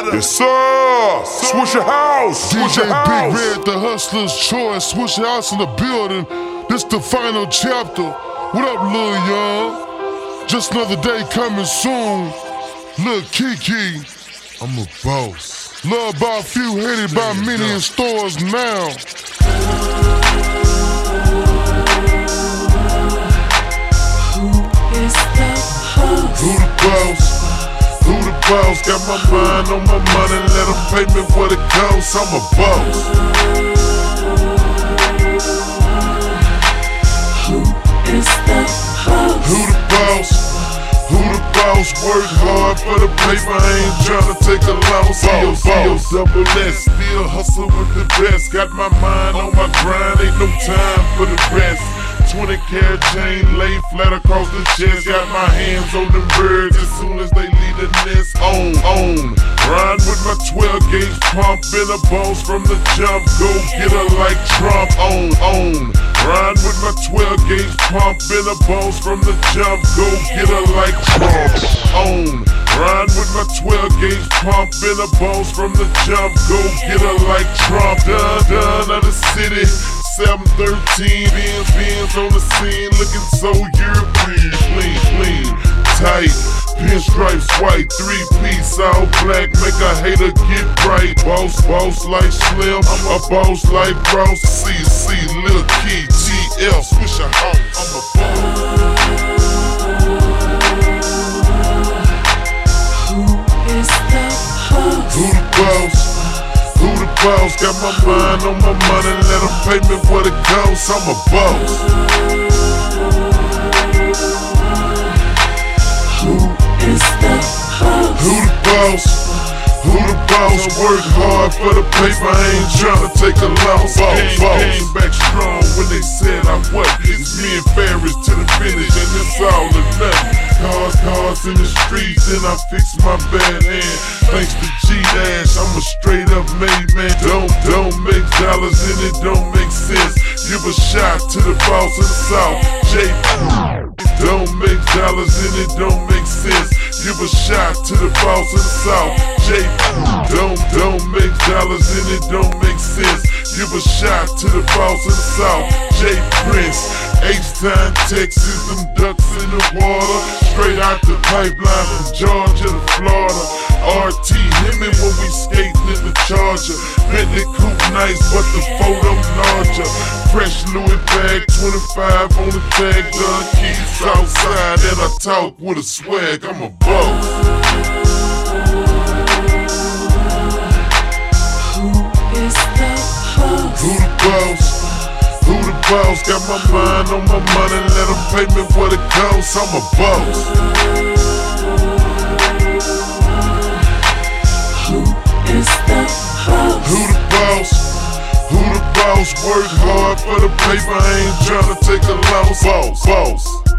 better. Yes, sir. Swisher House. DJ Big Red, the hustler's choice. Swisher House in the building. This the final chapter. What up, Lil Young? Just another day coming soon. Lil Kiki, I'm a boss. Loved by a few, hated by many in stores now. Who is the boss? Who the boss? Who the boss? Got my mind on my money, let them pay me what it costs. I'm a boss. Who is the boss? Who the boss? Who the boss? Work hard for the paper, I ain't tryna take a loss. Boss, double S, still hustle with the best. Got my mind on my grind, ain't no time for the rest. 20 karat chain laid flat across the chest. Got my hands on them birds as soon as they leave the nest. On. Ride with my 12 gauge pump, been a boss from the jump. Go get her like Trump. On. Ride with my 12 gauge pump, been a boss from the jump. Go get her like Trump. On. Ride with my 12 gauge pump, been a boss from the jump. Go get her like Trump. Done of the city. 713 Benz on the scene, looking so European, clean, tight. Pinstripes white, 3-piece all black, make a hater get right. Boss like Slim, I'm a boss like Ross. CC, Lil Key, TL, Swisher House, I'm a boss. Who is the boss? Who the boss? Who the boss? Got my mind on my money, let them pay me what it costs. I'm a boss. Who is the boss? Who the boss? Who the boss? Work hard for the paper, I ain't tryna take a loss. Came back strong when they said I what? It's me and Ferris to the finish, and it's all or nothing. Cars in the streets, and I fix my bad hand. Thanks to G-Dash, I'm a straight up made man. Don't make dollars and it don't make sense. Give a shot to the boss of the South, J. Don't make dollars and it don't make sense. Give a shot to the boss of the South, J. Don't make dollars and it don't make sense. Give a shot to the boss of the South, J. Prince. H-Town, Texas, them ducks in the water. Straight out the pipeline from Georgia to Florida. RT hit me when we skating in the Charger. Bentley coupe nice, but the photo larger. Fresh Louis bag, 25 on the tag. Done keys outside, and I talk with a swag. I'm a boss. Who is the boss? Who the boss? Who the boss? Got my mind on my money, let them pay me what it costs. I'm a boss. Who is the boss? Who the boss? Who the boss? Work hard for the paper, I ain't tryna take a loss. Boss.